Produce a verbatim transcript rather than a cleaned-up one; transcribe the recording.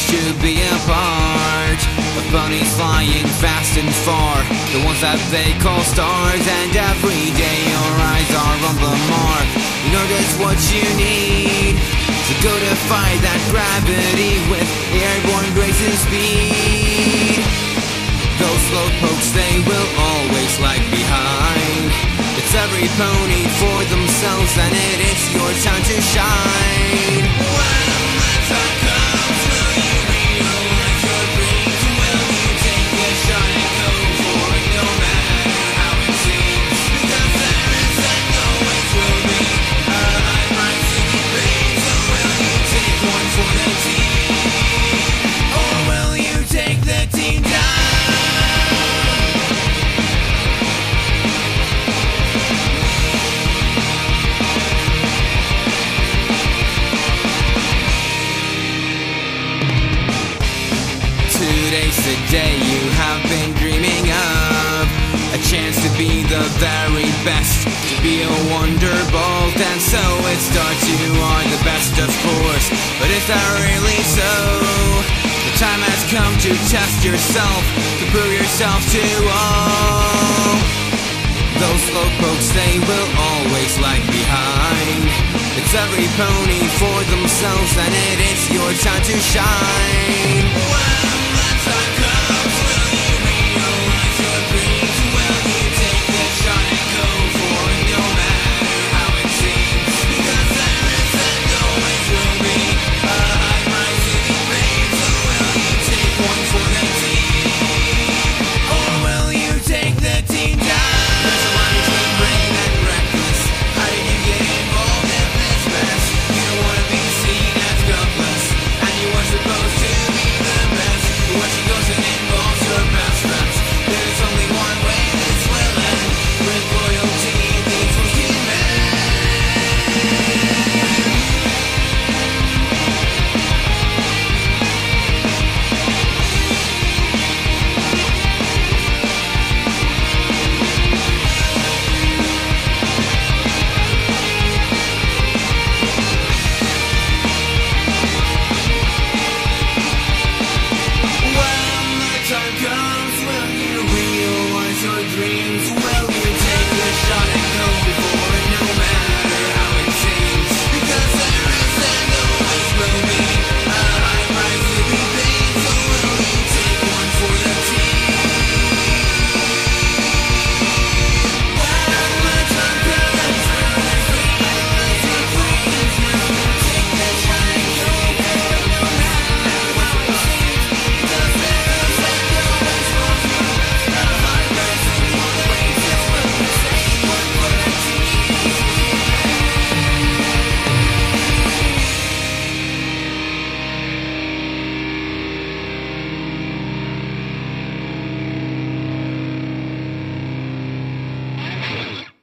to be a part of bunnies flying fast and far, the ones that they call stars. And every day your eyes are on the mark. You know just what you need to go to fight that gravity with airborne grace and speed. Those slowpokes, they will always lag behind. It's every pony for themselves, and it is your time to shine. When the time comes, will you realize your dreams? Will you take a shot and go for it, no matter how it seems? Because there is and always will be a high price to be paid. So will you take one for the team, or will you take the team down? Today's the day you have been dreaming of, a chance to be the very best, to be a wonderbolt. And so it starts, you are the best of course, but is that really so? The time has come to test yourself, to prove yourself to all. Those slowpokes, they will always lag behind. It's every pony for themselves, and it is your time to shine.